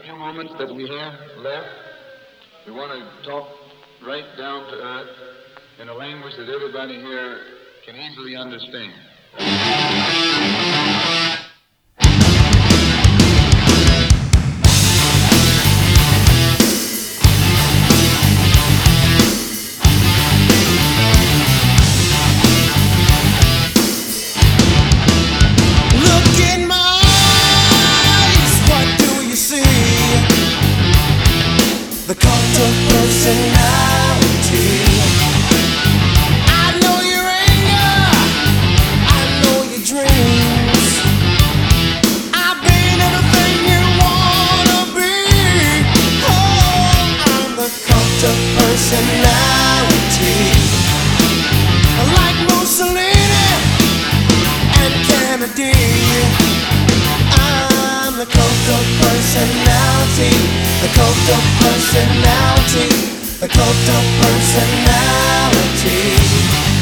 few moments that we have left, we want to talk right down to earth in a language that everybody here can easily understand. The cult of personality. I know your anger, I know your dreams. I've been everything you wanna be. Oh, I'm the cult of personality. Like Mussolini and Kennedy, I'm the cult of personality. The cult of personality, the cult of personality.